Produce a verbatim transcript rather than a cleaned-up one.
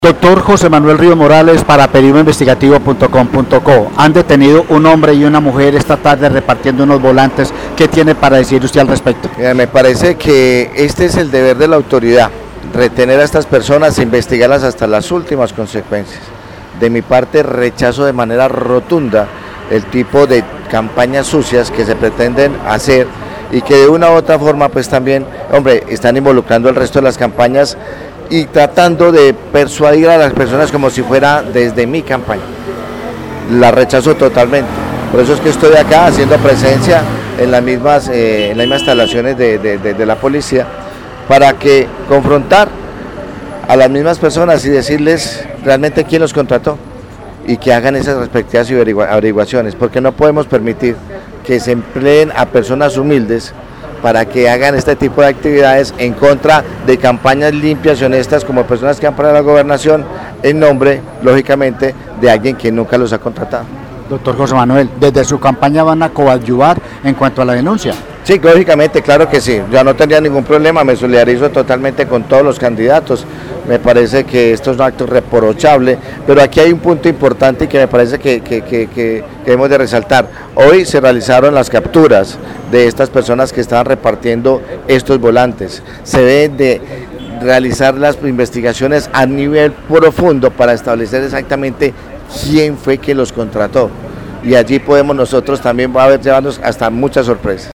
Doctor José Manuel Río Morales para periodismo investigativo punto com punto co. Han detenido un hombre y una mujer esta tarde repartiendo unos volantes. ¿Qué tiene para decir usted al respecto? Mira, me parece que este es el deber de la autoridad, retener a estas personas e investigarlas hasta las últimas consecuencias. De mi parte, rechazo de manera rotunda el tipo de campañas sucias que se pretenden hacer y que de una u otra forma pues también, hombre, están involucrando el resto de las campañas y tratando de persuadir a las personas como si fuera desde mi campaña. La rechazo totalmente. Por eso es que estoy acá haciendo presencia en las mismas, eh, en las mismas instalaciones de, de, de, de la policía para que confrontar a las mismas personas y decirles realmente quién los contrató y que hagan esas respectivas averiguaciones, porque no podemos permitir que se empleen a personas humildes para que hagan este tipo de actividades en contra de campañas limpias y honestas como personas que han para la gobernación en nombre, lógicamente, de alguien que nunca los ha contratado. Doctor José Manuel, ¿desde su campaña van a coadyuvar en cuanto a la denuncia? Sí, lógicamente, claro que sí, yo no tendría ningún problema, me solidarizo totalmente con todos los candidatos, me parece que esto es un acto reprochable, pero aquí hay un punto importante y que me parece que, que, que, que, que debemos de resaltar. Hoy se realizaron las capturas de estas personas que estaban repartiendo estos volantes, se deben de realizar las investigaciones a nivel profundo para establecer exactamente quién fue que los contrató, y allí podemos nosotros también va a haber llevarnos hasta muchas sorpresas.